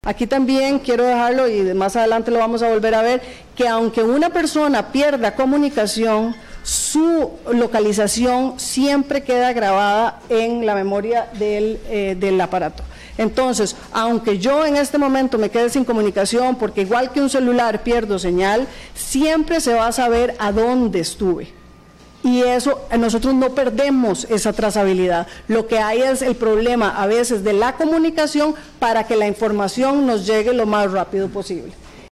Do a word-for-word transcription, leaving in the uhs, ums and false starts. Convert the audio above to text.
Aquí también quiero dejarlo, y más adelante lo vamos a volver a ver, que aunque una persona pierda comunicación, su localización siempre queda grabada en la memoria del, eh, del aparato. Entonces, aunque yo en este momento me quede sin comunicación, porque igual que un celular pierdo señal, siempre se va a saber a dónde estuve. Y eso, nosotros no perdemos esa trazabilidad. Lo que hay es el problema a veces de la comunicación para que la información nos llegue lo más rápido posible.